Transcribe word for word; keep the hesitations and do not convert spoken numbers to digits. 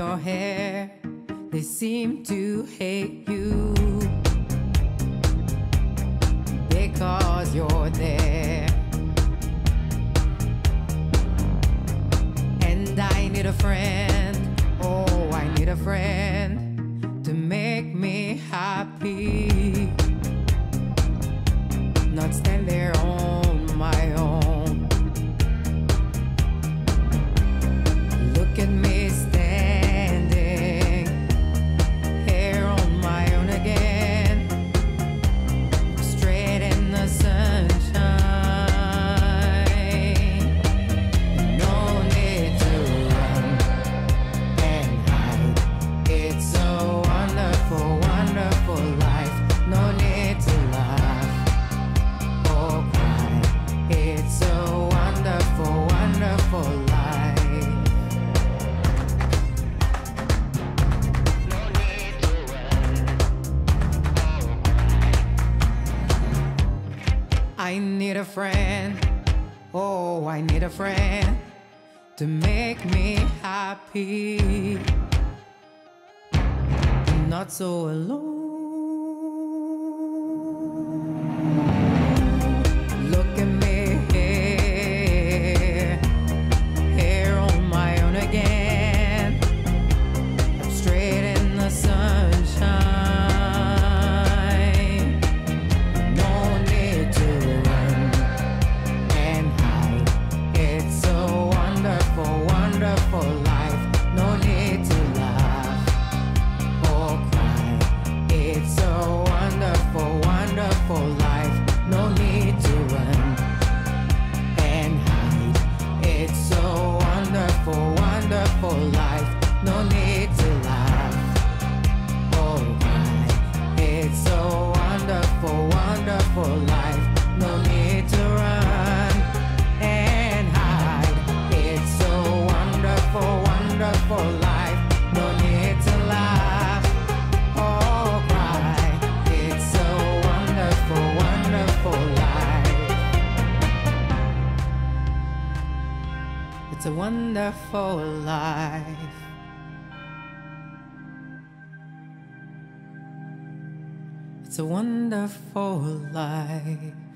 your hair, they seem to hate you because you're there. And I need a friend, oh, I need a friend to make me happy, not stand there on my own. Look at me standing here on my own again, straight in the sunshine. No need to run and hide. It's a wonderful, wonderful life. No need to laugh or cry. It's a wonderful, wonderful life. I need a friend, oh, I need a friend to make me happy, not so alone. Look at me here, here on my own again, I'm straight in the sunshine. Wonderful life, no need to laugh or cry. It's a wonderful, wonderful life, no need to run and hide. It's a wonderful, wonderful life, no need to laugh or cry. It's a wonderful, wonderful life, no need to run and hide. It's a wonderful, wonderful life, no need to laugh or cry. It's a wonderful, wonderful life. It's a wonderful life. It's a wonderful life.